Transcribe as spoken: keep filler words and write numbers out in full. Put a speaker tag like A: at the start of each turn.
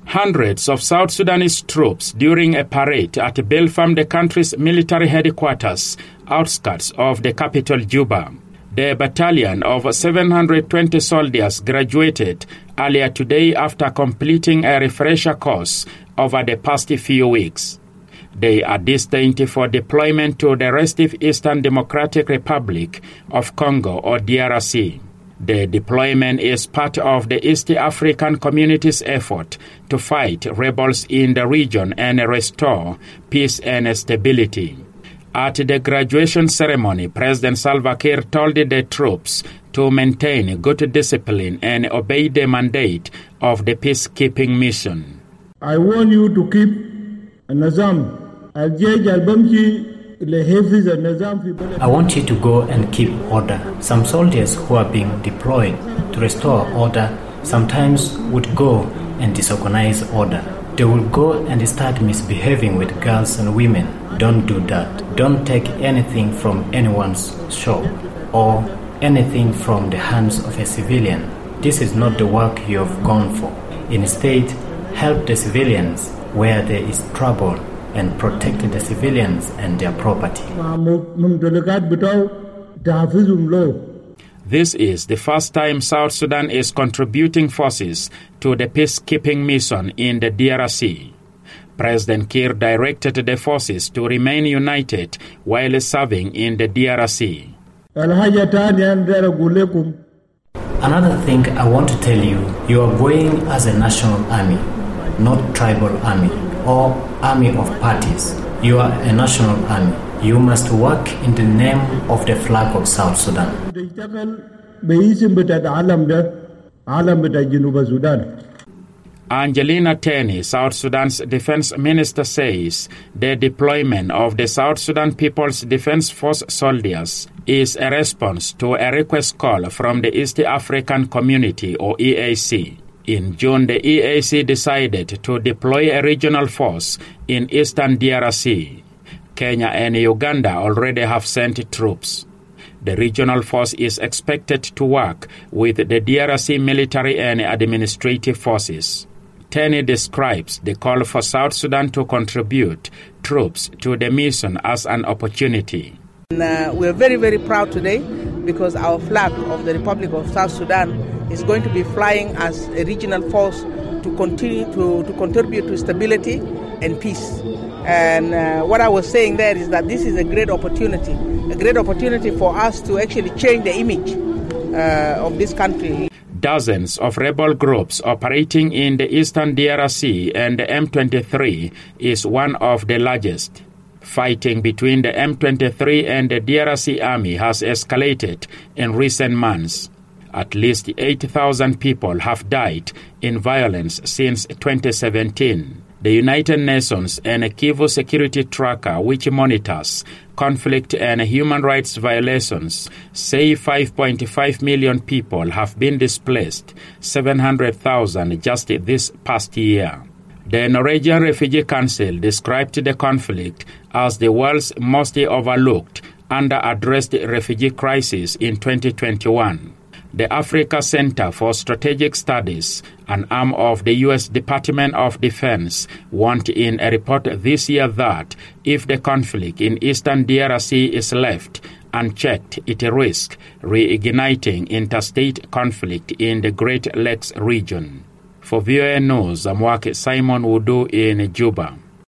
A: Hundreds of South Sudanese troops during a parade at Belfam, the country's military headquarters, outskirts of the capital Juba. The battalion of seven hundred twenty soldiers graduated earlier today after completing a refresher course over the past few weeks. They are destined for deployment to the restive Eastern Democratic Republic of Congo, or D R C. The deployment is part of the East African Community's effort to fight rebels in the region and restore peace and stability. At the graduation ceremony, President Salva Kiir told the troops to maintain good discipline and obey the mandate of the peacekeeping mission.
B: I want you to keep a nizam.
C: I want you to go and keep order. Some soldiers who are being deployed to restore order sometimes would go and disorganize order. They will go and start misbehaving with girls and women. Don't do that. Don't take anything from anyone's shop or anything from the hands of a civilian. This is not the work you have gone for. Instead, help the civilians where there is trouble and protect the civilians and their property.
A: This is the first time South Sudan is contributing forces to the peacekeeping mission in the D R C. President Kiir directed the forces to remain united while serving in the D R C.
C: Another thing I want to tell you, you are going as a national army, not tribal army or army of parties. You are a national army. You must work in the name of the flag of South Sudan.
A: Angelina Teny, South Sudan's defense minister, says the deployment of the South Sudan People's Defense Force soldiers is a response to a request call from the East African Community, or E A C. In June, the E A C decided to deploy a regional force in eastern D R C. Kenya and Uganda already have sent troops. The regional force is expected to work with the D R C military and administrative forces. Teny describes the call for South Sudan to contribute troops to the mission as an opportunity.
D: And, uh, we're very, very proud today because our flag of the Republic of South Sudan is going to be flying as a regional force to continue to, to contribute to stability and peace. And uh, what I was saying there is that this is a great opportunity, a great opportunity for us to actually change the image uh, of this country.
A: Dozens of rebel groups operating in the eastern D R C and the M twenty-three is one of the largest. Fighting between the M twenty-three and the D R C army has escalated in recent months. At least eight thousand people have died in violence since twenty seventeen. The United Nations and Kivu Security Tracker, which monitors conflict and human rights violations, say five point five million people have been displaced, seven hundred thousand just this past year. The Norwegian Refugee Council described the conflict as the world's most overlooked, under-addressed refugee crisis in twenty twenty-one. The Africa Center for Strategic Studies, an arm of the U S Department of Defense, warned in a report this year that if the conflict in eastern D R C is left unchecked, it risks reigniting interstate conflict in the Great Lakes region. For V O A News, I'm working Simon Wudu in Juba.